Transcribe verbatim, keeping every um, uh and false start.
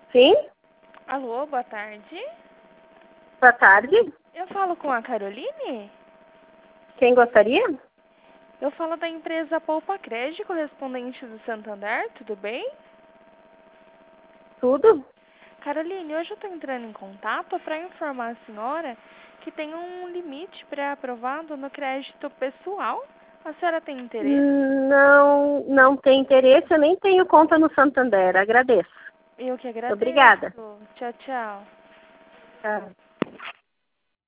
Sim? Alô, boa tarde. Boa tarde. Eu falo com a Caroline? Quem gostaria? Eu falo da empresa Poupa Crédito, correspondente do Santander, tudo bem? Tudo? Caroline, hoje eu estou entrando em contato para informar a senhora que tem um limite pré-aprovado no crédito pessoal. A senhora tem interesse? Não, não tem interesse, eu nem tenho conta no Santander. Agradeço. Eu que agradeço. Obrigada. Tchau, tchau. Tá.